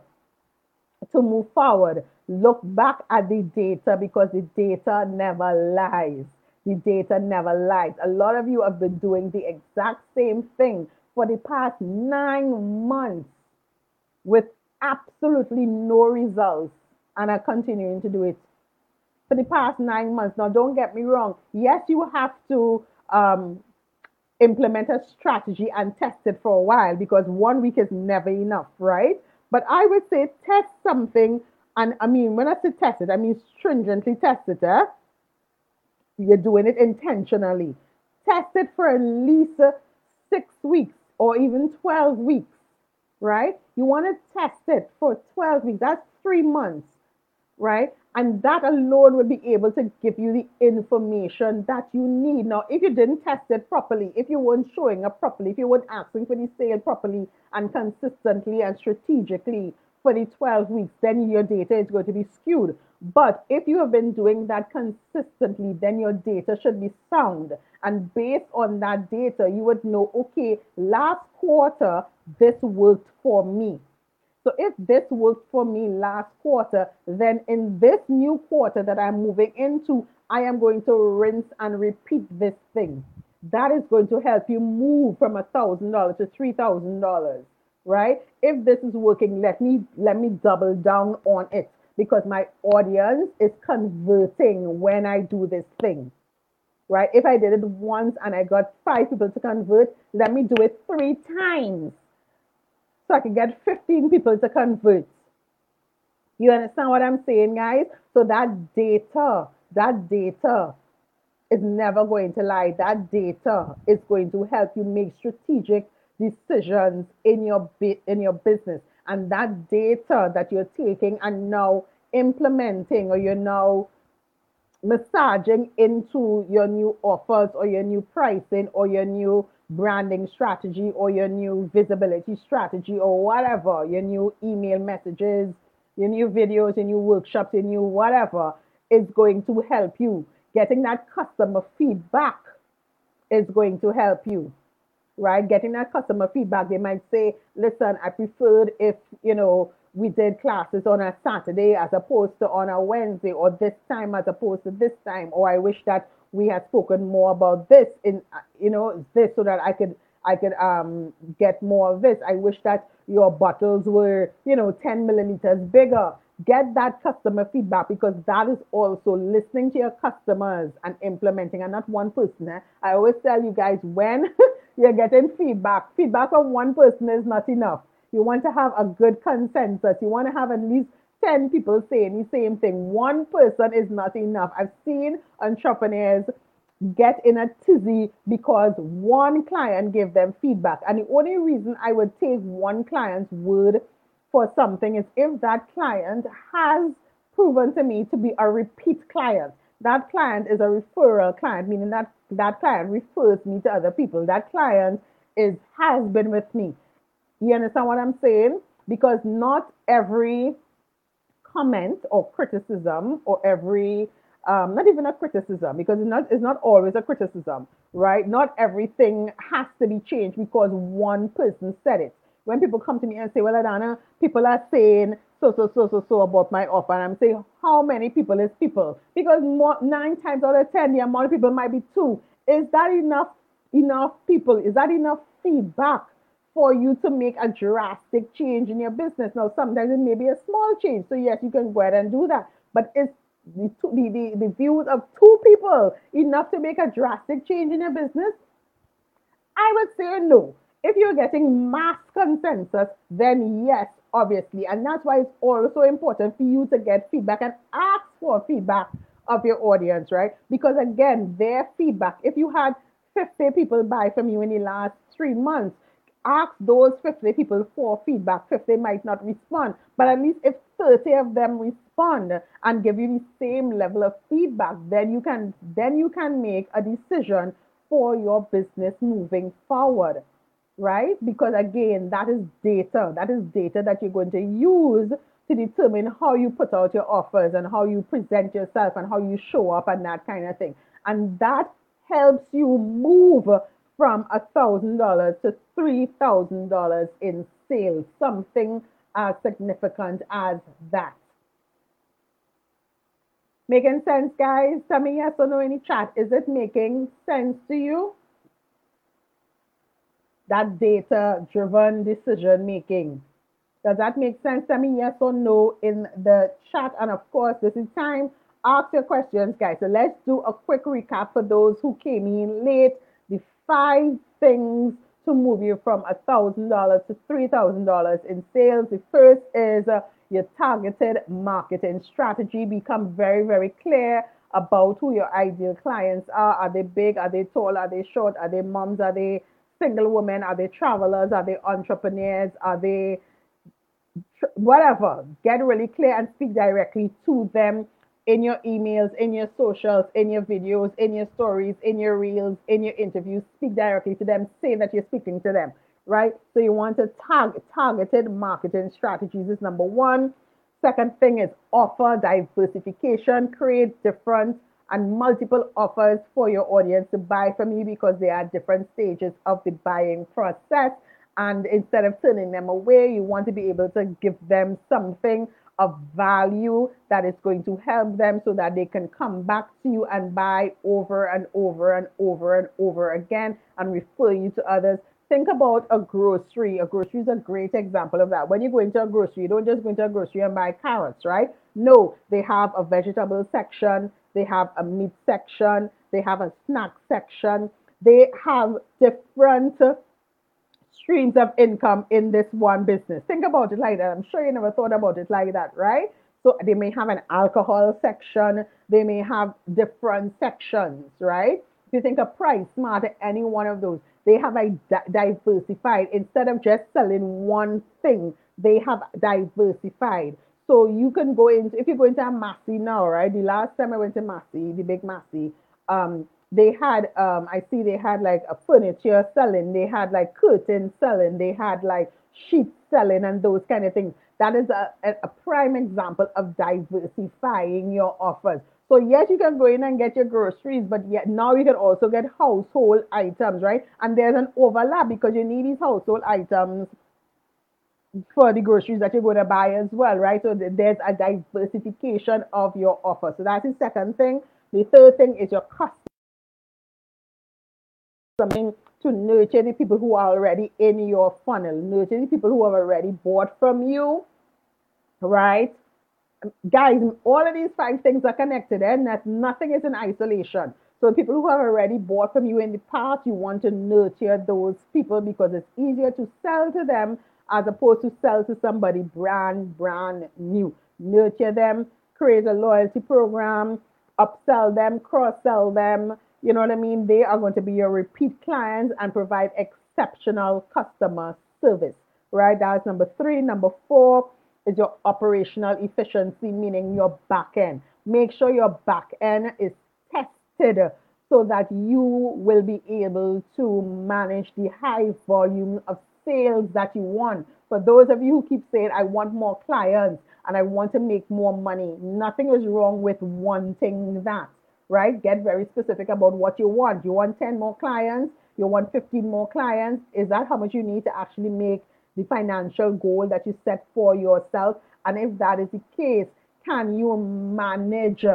move forward. Look back at the data, because the data never lies. The data never lies. A lot of you have been doing the exact same thing for the past nine months with absolutely no results, and are continuing to do it for the past nine months. Now, don't get me wrong. Yes, you have to um, implement a strategy and test it for a while, because one week is never enough, right? But I would say test something. And I mean, when I say test it, I mean stringently test it. Eh? You're doing it intentionally. Test it for at least uh, six weeks or even twelve weeks, right? You want to test it for twelve weeks. That's three months, right? And that alone will be able to give you the information that you need. Now, if you didn't test it properly, if you weren't showing up properly, if you weren't asking for the sale properly and consistently and strategically for the twelve weeks, then your data is going to be skewed. But if you have been doing that consistently, then your data should be sound. And based on that data, you would know, okay, last quarter, this worked for me. So if this worked for me last quarter, then in this new quarter that I'm moving into, I am going to rinse and repeat this thing. That is going to help you move from a thousand dollars to three thousand dollars, right? If this is working, let me let me double down on it, because my audience is converting when I do this thing, right? If I did it once and I got five people to convert, let me do it three times so I can get fifteen people to convert. You understand what I'm saying, guys? So that data, that data is never going to lie. That data is going to help you make strategic decisions in your in your business. And that data that you're taking and now implementing, or you're now massaging into your new offers or your new pricing or your new branding strategy or your new visibility strategy or whatever, your new email messages, your new videos, your new workshops, your new whatever, is going to help you. Getting that customer feedback is going to help you, right? Getting that customer feedback. They might say, listen, I preferred if, you know, we did classes on a Saturday as opposed to on a Wednesday, or this time as opposed to this time, or I wish that we had spoken more about this in, you know, this, so that I could I could um get more of this. I wish that your bottles were, you know, ten milliliters bigger. Get that customer feedback, because that is also listening to your customers and implementing, and not one person. Eh? I always tell you guys, when you're getting feedback, feedback from one person is not enough. You want to have a good consensus. You want to have at least ten people saying the same thing. One person is not enough. I've seen entrepreneurs get in a tizzy because one client gave them feedback. And the only reason I would take one client's word for something is if that client has proven to me to be a repeat client. That client is a referral client, meaning that that client refers me to other people. That client is has been with me. You understand what I'm saying? Because not every comment or criticism, or every um, not even a criticism, because it's not it's not always a criticism, right? Not everything has to be changed because one person said it. When people come to me and say, well, Adana, people are saying so, so, so, so, so about my offer, and I'm saying, how many people is people? Because more, nine times out of ten, the amount of people might be two. Is that enough, enough people? Is that enough feedback for you to make a drastic change in your business? Now, sometimes it may be a small change. So yes, you can go ahead and do that. But is the, the, the, the views of two people enough to make a drastic change in your business? I would say no. If you're getting mass consensus, then yes, obviously. And that's why it's also important for you to get feedback and ask for feedback of your audience, right? Because again, their feedback, if you had fifty people buy from you in the last three months, ask those fifty people for feedback. fifty might not respond, but at least if thirty of them respond and give you the same level of feedback, then you can then you can make a decision for your business moving forward, right? Because again, that is data. That is data that you're going to use to determine how you put out your offers and how you present yourself and how you show up and that kind of thing. And that helps you move from a thousand dollars to three thousand dollars in sales, something as significant as that. Making sense, guys? Tell me yes or no in the chat. Is it making sense to you? that data-driven decision making. Does that make sense? Tell me yes or no in the chat. And of course, this is time. Ask your questions, guys. So let's do a quick recap for those who came in late. The five things to move you from one thousand dollars to three thousand dollars in sales. The first is uh, your targeted marketing strategy. Become very, very clear about who your ideal clients are. Are they big? Are they tall? Are they short? Are they moms? Are they single women? Are they travelers? Are they entrepreneurs? Are they whatever? Get really clear and speak directly to them in your emails, in your socials, in your videos, in your stories, in your reels, in your interviews. Speak directly to them. Say that you're speaking to them, right? So you want to target targeted marketing strategies is number one. Second thing is offer diversification. Create different and multiple offers for your audience to buy from you because they are at different stages of the buying process. And instead of turning them away, you want to be able to give them something of value that is going to help them so that they can come back to you and buy over and over and over and over again and refer you to others. Think about a grocery. A grocery is a great example of that. When you go into a grocery, you don't just go into a grocery and buy carrots, right? No, they have a vegetable section, they have a meat section, they have a snack section, they have different streams of income in this one business. Think about it like that. I'm sure you never thought about it like that, right? So they may have an alcohol section. They may have different sections, right? If you think of Price Smart, any one of those, they have a di- diversified. Instead of just selling one thing, they have diversified. So you can go into, if you go into a Massey now, right? The last time I went to Massey, the big Massey, um, they had, um, I see they had like a furniture selling, they had like curtains selling, they had like sheets selling and those kind of things. That is a, a, a prime example of diversifying your offers. So yes, you can go in and get your groceries, but yet now you can also get household items, right? And there's an overlap because you need these household items for the groceries that you're going to buy as well, right? So there's a diversification of your offer. So that's the second thing. The third thing is your customer. Something to nurture the people who are already in your funnel, nurture the people who have already bought from you, right? Guys, all of these five things are connected, and that nothing is in isolation. So people who have already bought from you in the past, you want to nurture those people because it's easier to sell to them as opposed to sell to somebody brand, brand new. Nurture them, create a loyalty program, upsell them, cross-sell them. You know what I mean? They are going to be your repeat clients and provide exceptional customer service, right? That's number three. Number four is your operational efficiency, meaning your back end. Make sure your back end is tested so that you will be able to manage the high volume of sales that you want. For those of you who keep saying, I want more clients and I want to make more money, nothing is wrong with wanting that. Right? Get very specific about what you want. You want ten more clients? You want fifteen more clients? Is that how much you need to actually make the financial goal that you set for yourself? And if that is the case, can you manage,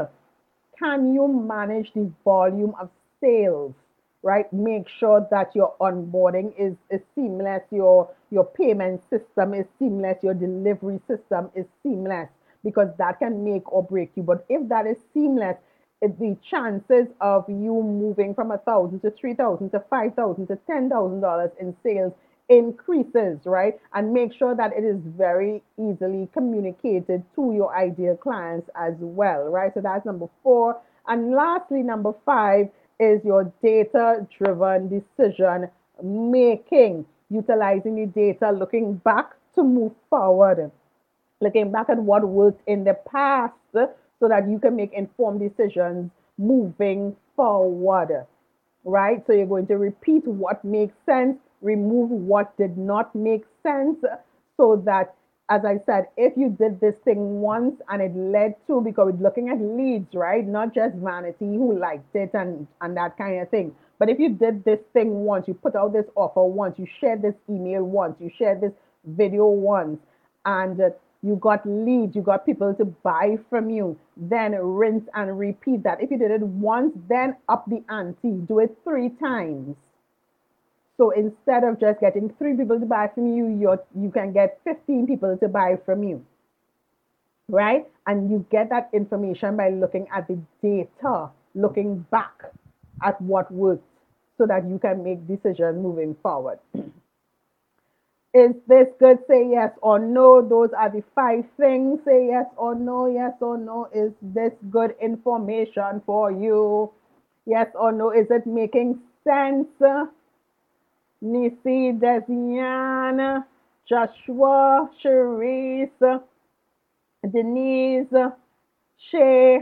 can you manage the volume of sales? Right? Make sure that your onboarding is, is seamless, your, your payment system is seamless, your delivery system is seamless, because that can make or break you. But if that is seamless, the chances of you moving from a thousand to three thousand to five thousand to ten thousand dollars in sales increases, right? And make sure that it is very easily communicated to your ideal clients as well, right? So that's number four. And lastly, number five is your data-driven decision making, utilizing the data, looking back to move forward, looking back at what worked in the past, so that you can make informed decisions moving forward, right? So you're going to repeat what makes sense, remove what did not make sense, so that, as I said, if you did this thing once and it led to, because we're looking at leads, right? Not just vanity, who liked it and, and that kind of thing. But if you did this thing once, you put out this offer once, you shared this email once, you shared this video once, and uh, you got leads, you got people to buy from you, then rinse and repeat that. If you did it once, then up the ante, do it three times, So instead of just getting three people to buy from you, you you can get fifteen people to buy from you, right? And you get that information by looking at the data, looking back at what worked, so that you can make decisions moving forward. Is this good? Say yes or no. Those are the five things. Say yes or no, yes or no. Is this good information for you? Yes or no. Is it making sense? Nisi, Desian, Joshua, Cherise, Denise, Shay,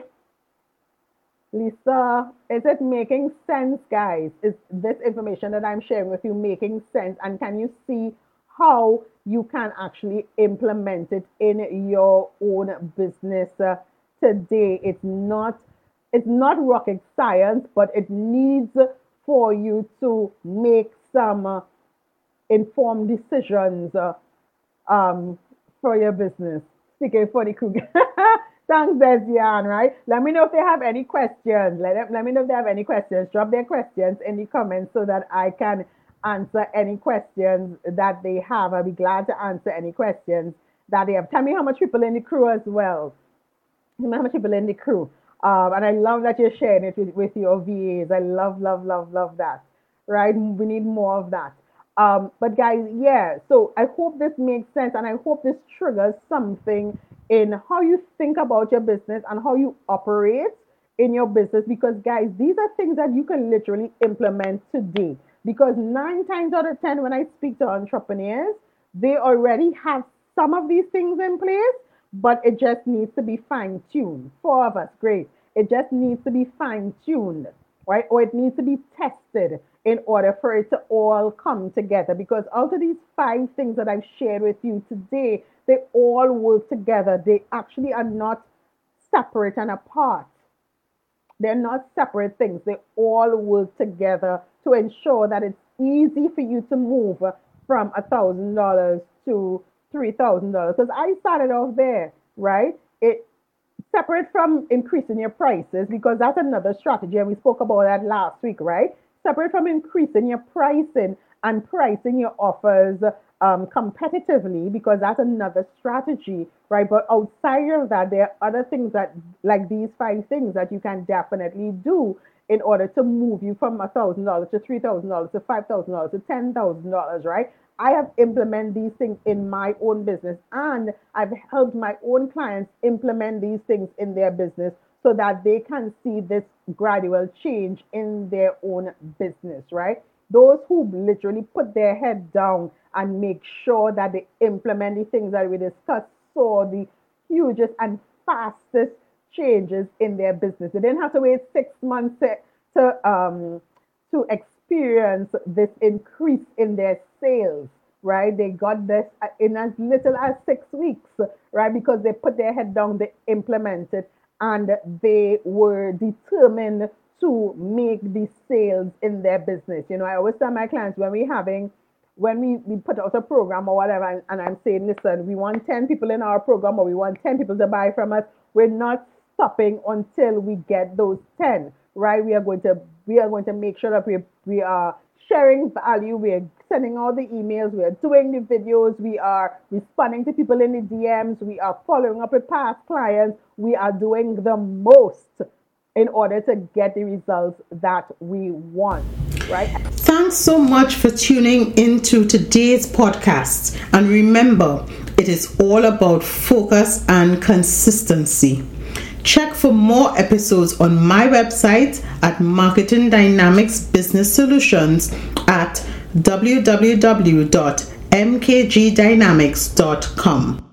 Lisa, is it making sense, guys? Is this information that I'm sharing with you making sense? And can you see how you can actually implement it in your own business uh, today? It's not, it's not rocket science, but it needs for you to make some uh, informed decisions uh, um, for your business. Speaking for the crew. Thanks, Desian, right? Let me know if they have any questions. Let, them, let me know if they have any questions. Drop their questions in the comments so that I can answer any questions that they have. I'll be glad to answer any questions that they have. Tell me how much people in the crew as well. Tell me how much people in the crew. Um, and I love that you're sharing it with, with your V As. I love, love, love, love that. Right? We need more of that. Um, but guys, yeah, so I hope this makes sense, and I hope this triggers something in how you think about your business and how you operate in your business, because guys, these are things that you can literally implement today. Because nine times out of ten, when I speak to entrepreneurs, they already have some of these things in place, but it just needs to be fine-tuned. Four of us, great. It just needs to be fine-tuned, right? Or it needs to be tested in order for it to all come together. Because out of these five things that I've shared with you today, they all work together. They actually are not separate and apart. They're not separate things. They all work together to ensure that it's easy for you to move from one thousand dollars to three thousand dollars. Because I started off there, right? It separate from increasing your prices, because that's another strategy, and we spoke about that last week, right? Separate from increasing your pricing and pricing your offers um, competitively, because that's another strategy, right? But outside of that, there are other things that, like these five things that you can definitely do in order to move you from one thousand dollars to three thousand dollars to five thousand dollars to ten thousand dollars, right? I have implemented these things in my own business, and I've helped my own clients implement these things in their business so that they can see this gradual change in their own business, right? Those who literally put their head down and make sure that they implement the things that we discussed saw the hugest and fastest changes in their business. They didn't have to wait six months to, to, um, to experience this increase in their sales, right? They got this in as little as six weeks, right? Because they put their head down, they implemented, and they were determined to make the sales in their business. You know, I always tell my clients when we're having, when we, we put out a program or whatever, and, and I'm saying, listen, we want ten people in our program, or we want ten people to buy from us, we're not stopping until we get those ten, right? We are going to, we are going to make sure that we, we are sharing value, we are sending all the emails, we are doing the videos, we are responding to people in the D Ms, we are following up with past clients, we are doing the most in order to get the results that we want, right? Thanks so much for tuning into today's podcast. And remember, it is all about focus and consistency. Check for more episodes on my website at Marketing Dynamics Business Solutions at w w w dot m k g dynamics dot com.